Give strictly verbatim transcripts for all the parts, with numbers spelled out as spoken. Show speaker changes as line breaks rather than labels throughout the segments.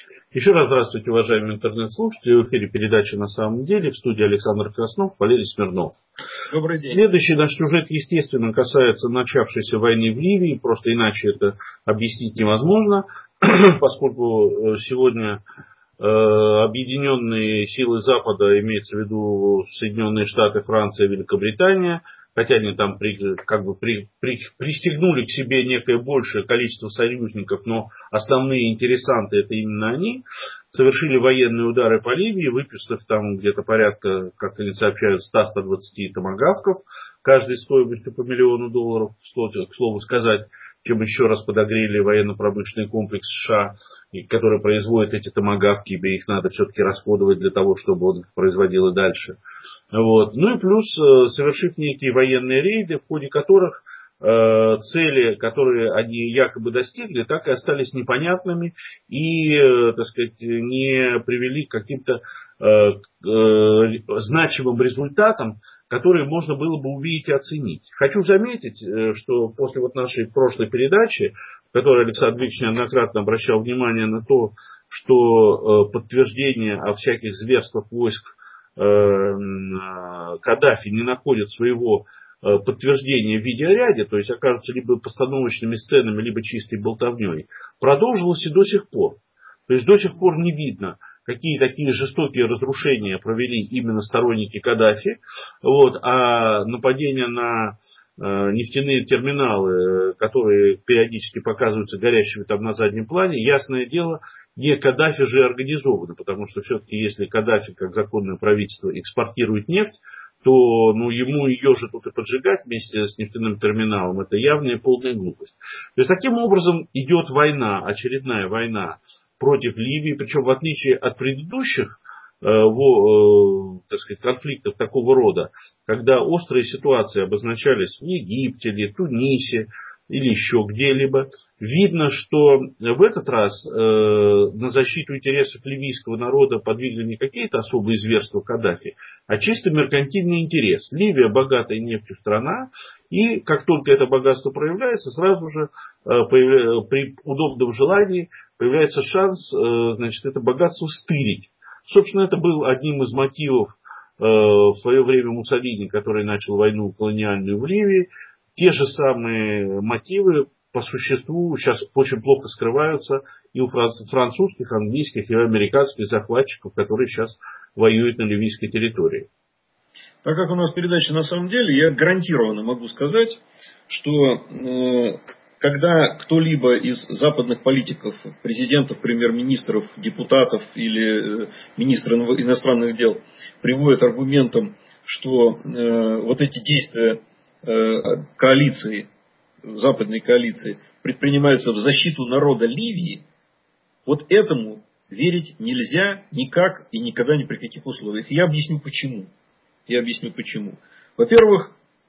Еще раз здравствуйте, уважаемые интернет-слушатели. В эфире передача «На самом деле». В студии Александр Краснов, Валерий Смирнов.
Добрый день.
Следующий наш сюжет, естественно, касается начавшейся войны в Ливии. Просто иначе это объяснить невозможно, поскольку сегодня э, объединенные силы Запада, имеется в виду Соединенные Штаты, Франция, Великобритания, хотя они там при, как бы при, при, пристегнули к себе некое большее количество союзников, но основные интересанты это именно они, совершили военные удары по Ливии, выпустив там где-то порядка, как они сообщают, сто - сто двадцать томагавков, каждый стоимостью по миллиону долларов, к слову сказать, чем еще раз подогрели военно-промышленный комплекс США, который производит эти томагавки, ибо их надо все-таки расходовать для того, чтобы он их производил и дальше. Вот. Ну и плюс, совершив некие военные рейды, в ходе которых э, цели, которые они якобы достигли, так и остались непонятными и, э, так сказать, не привели к каким-то э, э, значимым результатам, которые можно было бы увидеть и оценить. Хочу заметить, что после вот нашей прошлой передачи, в которой Александр Викторович неоднократно обращал внимание на то, что подтверждение о всяких зверствах войск Каддафи не находят своего подтверждения в видеоряде, то есть окажутся либо постановочными сценами, либо чистой болтовней, продолжилось и до сих пор. То есть до сих пор не видно, какие такие жестокие разрушения провели именно сторонники Каддафи, вот, а нападения на э, нефтяные терминалы, которые периодически показываются горящими там на заднем плане, ясное дело, не Каддафи же организованы, потому что все-таки если Каддафи, как законное правительство, экспортирует нефть, то ну, ему ее же тут и поджигать вместе с нефтяным терминалом, это явная полная глупость. То есть таким образом идет война, очередная война против Ливии, причем в отличие от предыдущих э, во, э, так сказать, конфликтов такого рода, когда острые ситуации обозначались в Египте или Тунисе или еще где-либо, видно, что в этот раз э, на защиту интересов ливийского народа подвигли не какие-то особые зверства Каддафи, а чисто меркантильный интерес. Ливия богатая нефтью страна, и как только это богатство проявляется, сразу же э, появля... при удобном желании появляется шанс э, значит, это богатство стырить. Собственно, это был одним из мотивов э, в свое время Муссолини, который начал войну колониальную в Ливии. Те же самые мотивы по существу сейчас очень плохо скрываются и у французских, английских и американских захватчиков, которые сейчас воюют на ливийской территории.
Так как у нас передача на самом деле, я гарантированно могу сказать, что э, когда кто-либо из западных политиков, президентов, премьер-министров, депутатов или э, министров иностранных дел приводит аргументом, что э, вот эти действия коалиции, западной коалиции, предпринимаются в защиту народа Ливии, вот этому верить нельзя никак и никогда ни при каких условиях. Я объясню почему. Я объясню почему. Во-первых,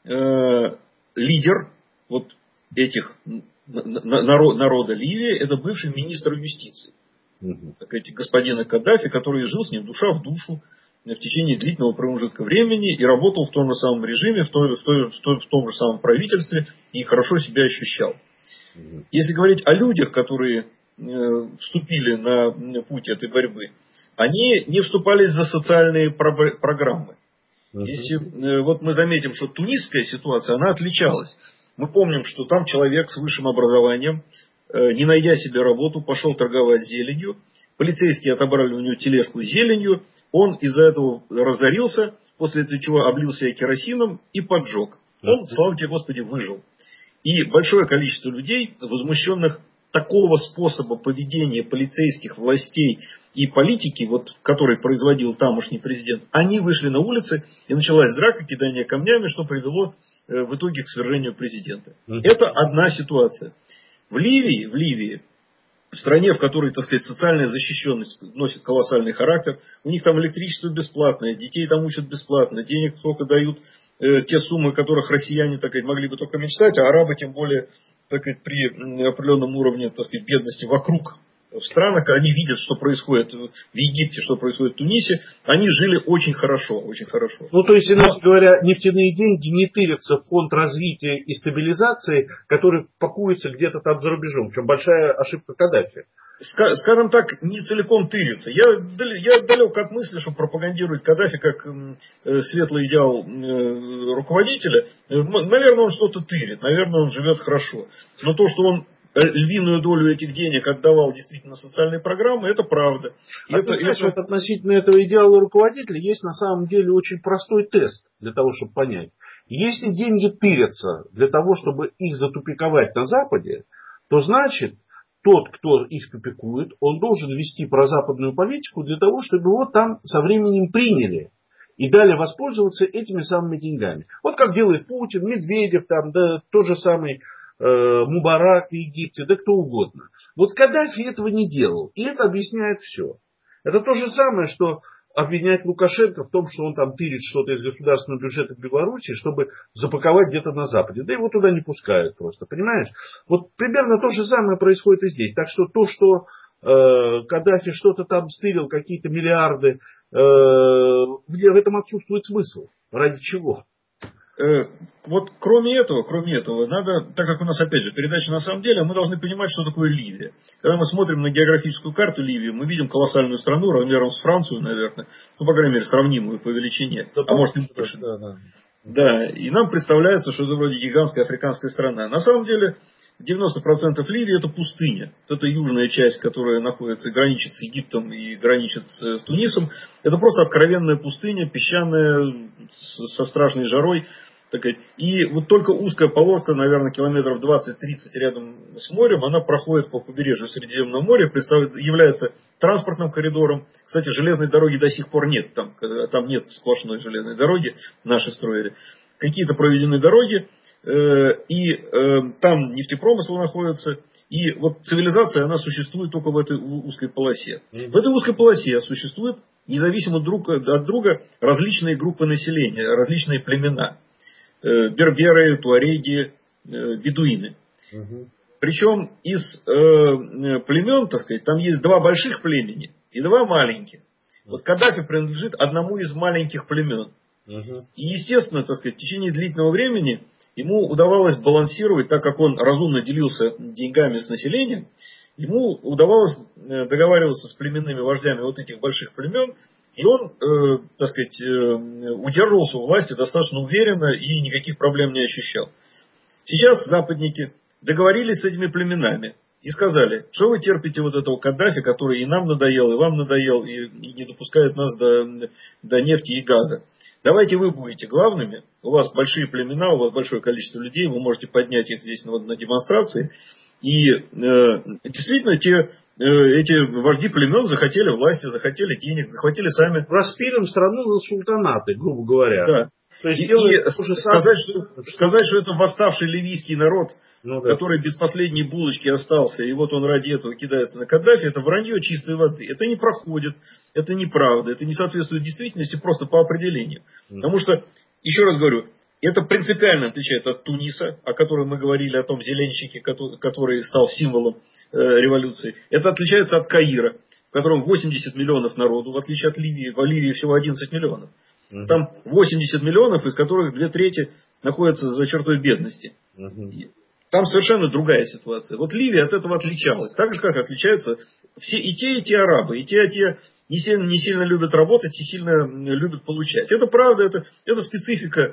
э, лидер вот этих народ, народа Ливии это бывший министр юстиции. Угу. Так, эти, господина Каддафи, который жил с ним душа в душу в течение длительного промежутка времени и работал в том же самом режиме, в том, в том, в том, в том же самом правительстве и хорошо себя ощущал. Mm-hmm. Если говорить о людях, которые э, вступили на путь этой борьбы, они не вступались за социальные про- программы. Mm-hmm. Если э, вот мы заметим, что тунисская ситуация, она отличалась. Мы помним, что там человек с высшим образованием, э, не найдя себе работу, пошел торговать зеленью. Полицейские отобрали у него тележку с зеленью. Он из-за этого разорился, после этого чего облил себя керосином и поджег. Он, слава тебе Господи, выжил. И большое количество людей, возмущенных такого способа поведения полицейских, властей и политики, вот, который производил тамошний президент, они вышли на улицы, и началась драка, кидание камнями, что привело э, в итоге к свержению президента. Это одна ситуация. В Ливии, в Ливии, в стране, в которой, так сказать, социальная защищенность носит колоссальный характер, у них там электричество бесплатное, детей там учат бесплатно, денег сколько дают, э, те суммы, которых россияне, так сказать, могли бы только мечтать, а арабы тем более, так сказать, при определенном уровне, так сказать, бедности вокруг в странах, они видят, что происходит в Египте, что происходит в Тунисе, они жили очень хорошо, очень хорошо.
Ну, то есть, иначе говоря, нефтяные деньги не тырятся в фонд развития и стабилизации, который пакуется где-то там за рубежом, в чем большая ошибка Каддафи.
скажем так, не целиком тырится. Я, я далек от мысли, что пропагандировать Каддафи как э, светлый идеал э, руководителя. Наверное, он что-то тырит, наверное, он живет хорошо. Но то, что он львиную долю этих денег отдавал действительно социальные программы, это правда. И
а
это,
ты знаешь,
это...
вот относительно этого идеала руководителя есть на самом деле очень простой тест для того, чтобы понять. Если деньги тырятся для того, чтобы их затупиковать на Западе, то значит, тот, кто их тупикует, он должен вести прозападную политику для того, чтобы его там со временем приняли и дали воспользоваться этими самыми деньгами. Вот как делает Путин, Медведев, там, да, тот же самый Мубарак в Египте, да кто угодно. Вот Каддафи этого не делал. И это объясняет все. Это то же самое, что обвинять Лукашенко в том, что он там тырит что-то из государственного бюджета в Беларуси, чтобы запаковать где-то на Западе. Да его туда не пускают просто, понимаешь? Вот примерно то же самое происходит и здесь. Так что то, что э, Каддафи что-то там стырил, какие-то миллиарды, э, в этом отсутствует смысл. Ради чего?
Вот кроме этого, кроме этого, надо, так как у нас, опять же, передача на самом деле, мы должны понимать, что такое Ливия. Когда мы смотрим на географическую карту Ливии, мы видим колоссальную страну, размером с Францию, наверное, ну, по крайней мере, сравнимую по величине, да, а может и больше. Да, да. Да, и нам представляется, что это вроде гигантская африканская страна. На самом деле, девяносто процентов Ливии это пустыня. Это южная часть, которая находится, граничит с Египтом и граничит с Тунисом. Это просто откровенная пустыня, песчаная, со страшной жарой. И вот только узкая полоска, наверное, километров двадцать-тридцать рядом с морем, она проходит по побережью Средиземного моря, является транспортным коридором. Кстати, железной дороги до сих пор нет, там, там нет сплошной железной дороги, наши строили. Какие-то проведены дороги, э, и э, там нефтепромысл находится, и вот цивилизация, она существует только в этой узкой полосе. В этой узкой полосе существуют независимо друг от друга различные группы населения, различные племена. Берберы, туареги, бедуины. Угу. Причем из э, племен, так сказать, там есть два больших племени и два маленьких. Вот Каддафи принадлежит одному из маленьких племен. Угу. И, естественно, так сказать, в течение длительного времени ему удавалось балансировать, так как он разумно делился деньгами с населением, ему удавалось договариваться с племенными вождями вот этих больших племен. И он, э, так сказать, э, удерживался у власти достаточно уверенно и никаких проблем не ощущал. Сейчас западники договорились с этими племенами и сказали, что вы терпите вот этого Каддафи, который и нам надоел, и вам надоел, и, и не допускает нас до, до нефти и газа. Давайте вы будете главными, у вас большие племена, у вас большое количество людей, вы можете поднять их здесь на, на демонстрации. И э, действительно, те... эти вожди племен захотели власти, захотели денег, захватили сами.
Распилим страну на султанаты, грубо говоря.
Да. То есть и, и сказать, что, сказать, что это восставший ливийский народ, ну, да. который без последней булочки остался, и вот он ради этого кидается на Каддафи, это вранье чистой воды. Это не проходит, это неправда, это не соответствует действительности просто по определению. Mm. Потому что, еще раз говорю, это принципиально отличает от Туниса, о котором мы говорили, о том зеленщике, который стал символом э, революции. Это отличается от Каира, в котором восемьдесят миллионов народу, в отличие от Ливии. В Ливии всего одиннадцать миллионов. Угу. Там восемьдесят миллионов, из которых две трети находятся за чертой бедности. Угу. Там совершенно другая ситуация. Вот Ливия от этого отличалась. Так же, как отличаются все и те, и те арабы. И те, и те не сильно, не сильно любят работать, и сильно любят получать. Это правда, это, это специфика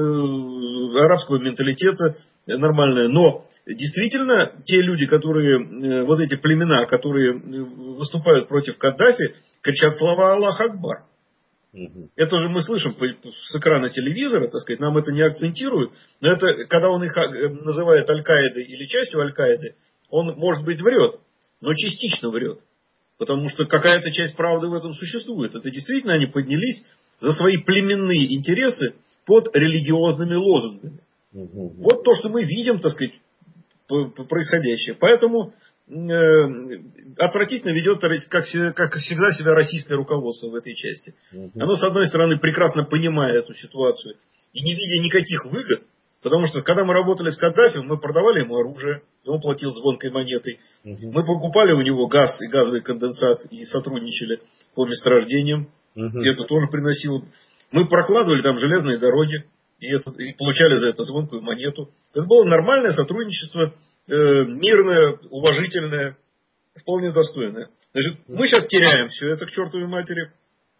арабского менталитета нормальная. Но действительно, те люди, которые, вот эти племена, которые выступают против Каддафи, кричат слова «Аллах Акбар». Угу. Это же мы слышим с экрана телевизора, так сказать, нам это не акцентируют. Но это, когда он их называет Аль-Каидой или частью Аль-Каиды, он, может быть, врет, но частично врет. Потому что какая-то часть правды в этом существует. Это действительно они поднялись за свои племенные интересы под религиозными лозунгами. Угу. Вот то, что мы видим, так сказать, происходящее. Поэтому э, отвратительно ведет, как, как всегда, себя российское руководство в этой части. Угу. Оно, с одной стороны, прекрасно понимая эту ситуацию и не видя никаких выгод, потому что, когда мы работали с Каддафи, мы продавали ему оружие, и он платил звонкой монетой. Угу. Мы покупали у него газ и газовый конденсат и сотрудничали по месторождениям. Угу. И это тоже приносило... Мы прокладывали там железные дороги и, это, и получали за это звонкую монету. Это было нормальное сотрудничество, э, мирное, уважительное. вполне достойная. Значит, мы сейчас теряем все это к чертовой матери.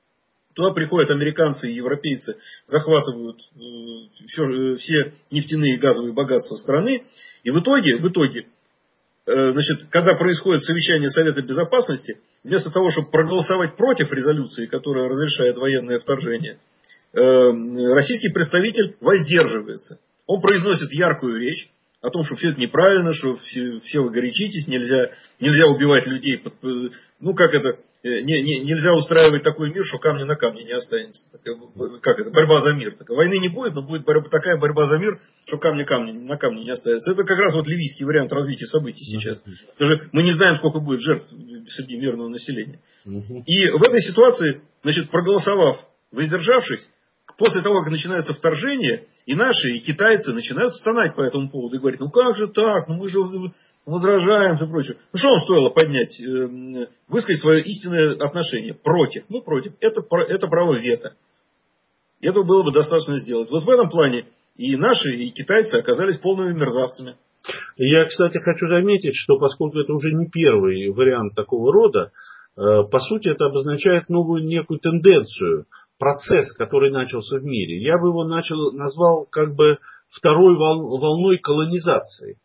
Туда приходят американцы и европейцы, захватывают э, все, все нефтяные и газовые богатства страны. И в итоге, в итоге э, значит, когда происходит совещание Совета Безопасности, вместо того, чтобы проголосовать против резолюции, которая разрешает военное вторжение, э, российский представитель воздерживается. Он произносит яркую речь о том, что все это неправильно, что все, все вы горячитесь, нельзя, нельзя убивать людей. Под, ну, как это, не, не, нельзя устраивать такой мир, что камня на камне не останется. Так, как это, борьба за мир. Так, войны не будет, но будет борьба, такая борьба за мир, что камня, камня на камне не останется. Это как раз вот ливийский вариант развития событий сейчас. Даже мы не знаем, сколько будет жертв среди мирного населения. И в этой ситуации, значит, проголосовав, воздержавшись, после того, как начинается вторжение, и наши, и китайцы начинают стонать по этому поводу и говорить, ну как же так, ну мы же возражаем и прочее. Ну что вам стоило поднять, э, высказать свое истинное отношение против? Ну против. Это, это право вето. Этого было бы достаточно сделать. Вот в этом плане и наши, и китайцы оказались полными мерзавцами.
Я, кстати, хочу заметить, что поскольку это уже не первый вариант такого рода, э, по сути это обозначает новую некую тенденцию. Процесс, который начался в мире, я бы его начал, назвал как бы второй вол, волной колонизации.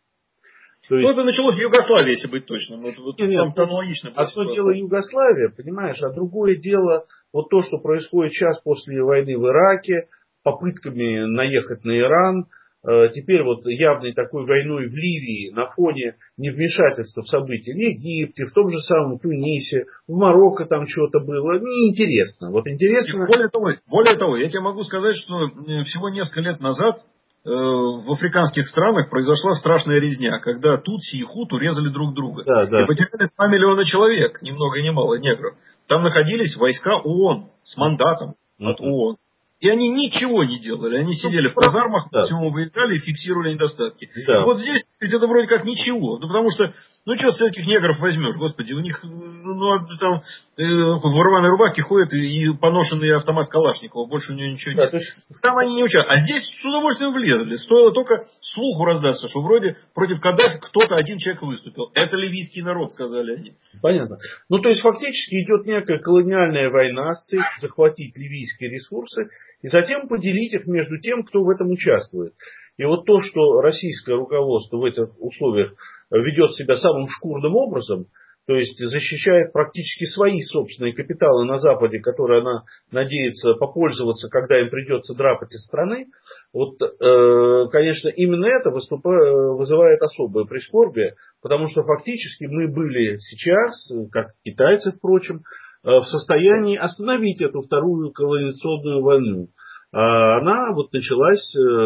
То есть, ну, это началось в Югославии, если быть точным. Вот, вот нет, там
нет, аналогично. Одно дело Югославия, понимаешь, а другое дело вот то, что происходит сейчас после войны в Ираке, попытками наехать на Иран. Теперь вот явной такой войной в Ливии на фоне невмешательства в события в Египте, в том же самом Тунисе, в Марокко там что-то было. Неинтересно. Вот интересно.
Более того, более того, я тебе могу сказать, что всего несколько лет назад э, в африканских странах произошла страшная резня, когда тутси и хуту резали друг друга.
Да, да.
И потеряли два миллиона человек, ни много ни мало, негров. Там находились войска ООН с мандатом от ООН. И они ничего не делали. Они сидели в казармах, да. Всему выезжали и фиксировали недостатки. Да. И вот здесь ведь это вроде как ничего. Ну потому что, ну что с этих негров возьмешь, господи, у них ну, там э, в рваной рубахе ходят и, и поношенный автомат Калашникова, больше у него ничего да, нет. Есть... Там они не участвуют. А здесь с удовольствием влезли. Стоило только слуху раздаться, что вроде против Каддафи кто-то один человек выступил. Это ливийский народ, сказали они.
Понятно. Ну то есть фактически идет некая колониальная война с целью захватить ливийские ресурсы и затем поделить их между тем, кто в этом участвует. И вот то, что российское руководство в этих условиях ведет себя самым шкурным образом, то есть защищает практически свои собственные капиталы на Западе, которые она надеется попользоваться, когда им придется драпать из страны, вот, э, конечно, именно это выступает, вызывает особое прискорбие, потому что фактически мы были сейчас, как китайцы, впрочем, в состоянии остановить эту вторую колонизационную войну. Она вот началась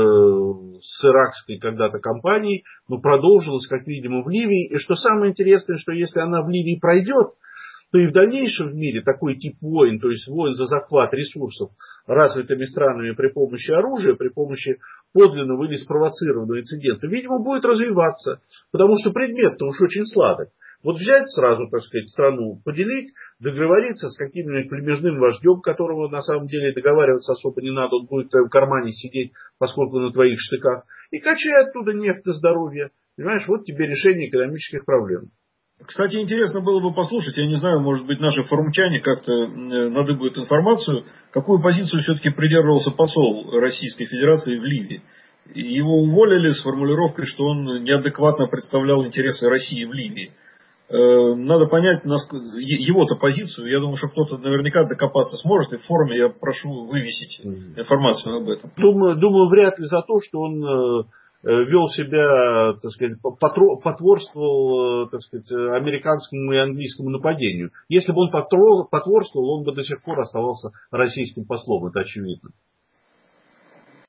с иракской когда-то кампании, но продолжилась, как видимо, в Ливии. И что самое интересное, что если она в Ливии пройдет, то и в дальнейшем в мире такой тип войн, то есть войн за захват ресурсов развитыми странами при помощи оружия, при помощи подлинного или спровоцированного инцидента, видимо, будет развиваться, потому что предмет-то уж очень сладок. Вот взять сразу, так сказать, страну, поделить, договориться с каким-нибудь племежным вождем, которого на самом деле договариваться особо не надо, он будет в твоем кармане сидеть, поскольку на твоих штыках, и качай оттуда нефть на здоровье. Понимаешь, вот тебе решение экономических проблем.
Кстати, интересно было бы послушать, я не знаю, может быть, наши форумчане как-то надыбают информацию, какую позицию все-таки придерживался посол Российской Федерации в Ливии. Его уволили с формулировкой, что он неадекватно представлял интересы России в Ливии. Надо понять его-то позицию. Я думаю, что кто-то наверняка докопаться сможет. И в форуме я прошу вывесить информацию об этом.
Думаю, думаю вряд ли за то, что он вел себя, так сказать, потворствовал, так сказать, американскому и английскому нападению. Если бы он потворствовал, он бы до сих пор оставался российским послом. Это очевидно.